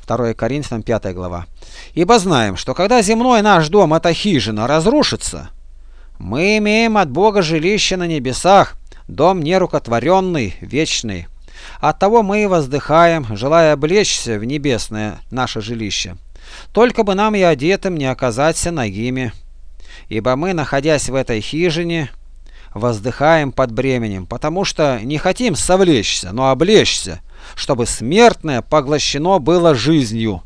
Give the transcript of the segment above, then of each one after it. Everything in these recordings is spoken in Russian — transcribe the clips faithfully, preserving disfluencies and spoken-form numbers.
второе Коринфянам пятая глава. Ибо знаем, что когда земной наш дом, эта хижина, разрушится, мы имеем от Бога жилище на небесах, дом нерукотворенный, вечный. Оттого мы и воздыхаем, желая облечься в небесное наше жилище. Только бы нам и одетым не оказаться нагими. Ибо мы, находясь в этой хижине, воздыхаем под бременем, потому что не хотим совлечься, но облечься, чтобы смертное поглощено было жизнью.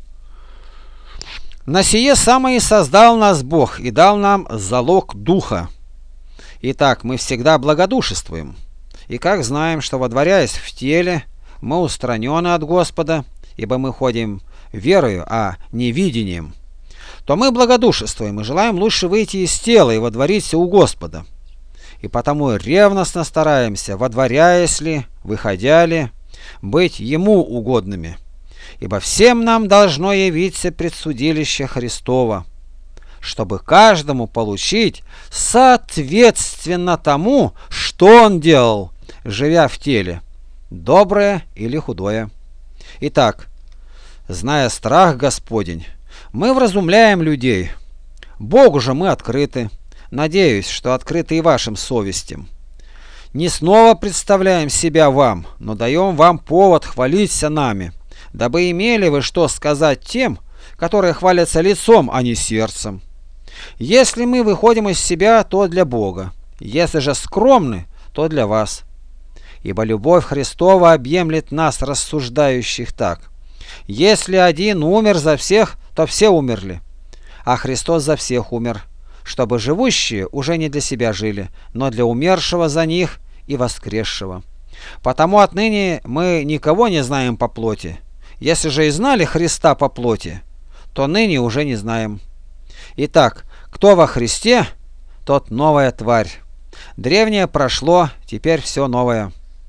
На сие самое и создал нас Бог и дал нам залог духа. Итак, мы всегда благодушествуем, и как знаем, что, водворяясь в теле, мы устранены от Господа, ибо мы ходим верою, а не видением, то мы благодушествуем и желаем лучше выйти из тела и водвориться у Господа. И потому ревностно стараемся, водворяясь ли, выходя ли, быть Ему угодными. Ибо всем нам должно явиться предсудилище Христово, чтобы каждому получить соответственно тому, что он делал, живя в теле, доброе или худое. Итак, зная страх Господень, мы вразумляем людей. Богу же мы открыты. Надеюсь, что открыты и вашим совестям. Не снова представляем себя вам, но даем вам повод хвалиться нами, дабы имели вы что сказать тем, которые хвалятся лицом, а не сердцем. Если мы выходим из себя, то для Бога, если же скромны, то для вас. Ибо любовь Христова объемлет нас, рассуждающих так: если один умер за всех, то все умерли, а Христос за всех умер, чтобы живущие уже не для себя жили, но для умершего за них и воскресшего. Потому отныне мы никого не знаем по плоти. Если же и знали Христа по плоти, то ныне уже не знаем. Итак, кто во Христе, тот новая тварь. Древнее прошло, теперь все новое.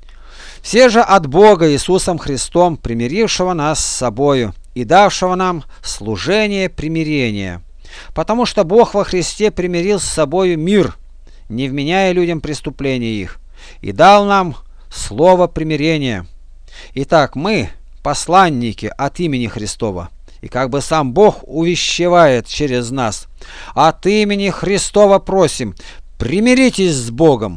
Все же от Бога Иисусом Христом, примирившего нас с собою и давшего нам служение примирения. Потому что Бог во Христе примирил с собою мир, не вменяя людям преступления их, и дал нам слово примирения. Итак, мы посланники от имени Христова, и как бы сам Бог увещевает через нас: от имени Христова просим, примиритесь с Богом.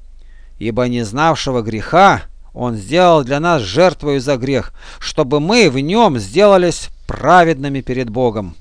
Ибо не знавшего греха Он сделал для нас жертвою за грех, чтобы мы в нем сделались праведными перед Богом.